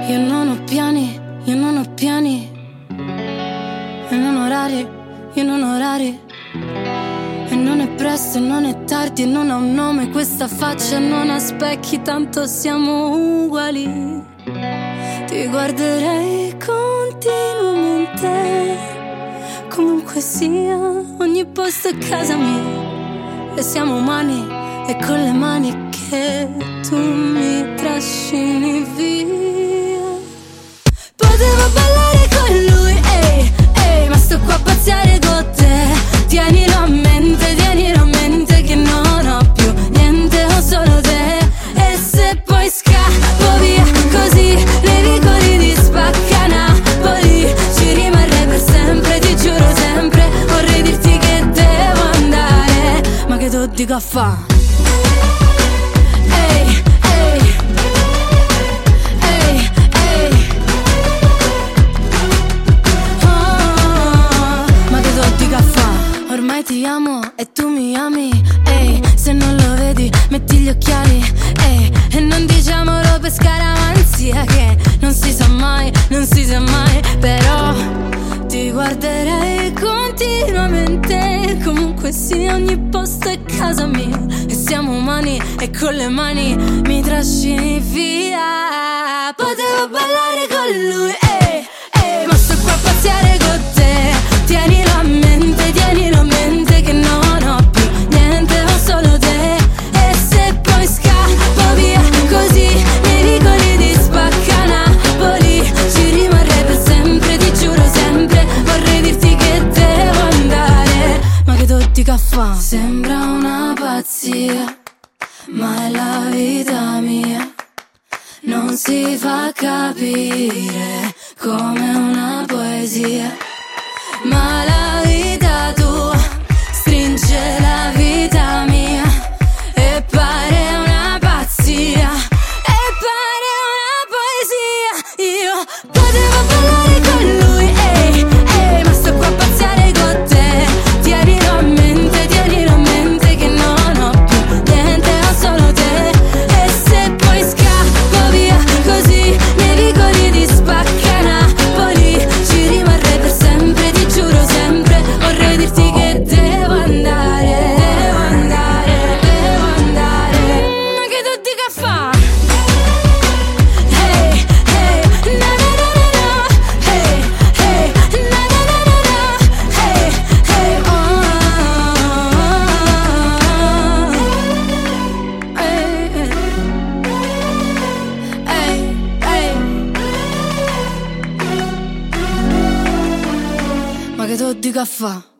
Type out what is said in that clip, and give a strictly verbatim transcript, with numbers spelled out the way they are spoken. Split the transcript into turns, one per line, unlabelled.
Io non ho piani, io non ho piani, e non orari, io non ho orari. E non è presto e non è tardi e non ha un nome questa faccia, non ha specchi, tanto siamo uguali. Ti guarderei continuamente, comunque sia, ogni posto è casa mia. E siamo umani e con le mani che tu mi trascini via. Potevo ballare con lui, ehi, ehi, ma sto qua a pazziare con te. Tienilo a mente, tienilo a mente che non ho più niente, ho solo te. E se poi scappo via così, nei vicoli di Spacca Napoli, ci rimarrei per sempre, ti giuro sempre. Vorrei dirti che devo andare, ma che tu dico a fa'? Ehi, ehi, ehi, ehi, oh, ma che tu dico a fa'? Ormai ti amo e tu mi ami, ehi, se non lo vedi metti gli occhiali, ehi, e non diciamolo per scaramanzia che non si sa mai, non si sa mai, però ti guarderei continuamente, comunque sia, ogni posto è casa mia. E siamo umani e con le mani mi trascini via. Potevo ballare con lui, ehi, ehi, ma sto qua a pazziare con te. Tienilo a mente, tienilo a mente che non ho più niente, ho solo te. E se poi scappo via così, nei vicoli di Spacca Napoli, ci rimarrei per sempre, ti giuro sempre. Vorrei dirti che devo andare, ma che tu dica fa'? Sembra una pazzia, ma è la vita mia. Non si fa capire come una poesia, ma la vita tua stringe la vita mia e pare una pazzia, e pare una poesia. Io potevo ballare con lui, ehi, ehi, ma sto qua a pazziare con te. Tienilo a mente, tienilo a mente che non ho più niente, ho solo te. E se poi scappo via così, nei vicoli di Spacca Napoli, ci rimarrei per sempre, ti giuro sempre. Vorrei dirti che devo andare, devo andare, devo andare, ma che tu dica fa'? Hey, hey, na na na na na, hey, hey, na na na na na, hey, hey, oh, hey, hey, hey, ma che tu dica fa'?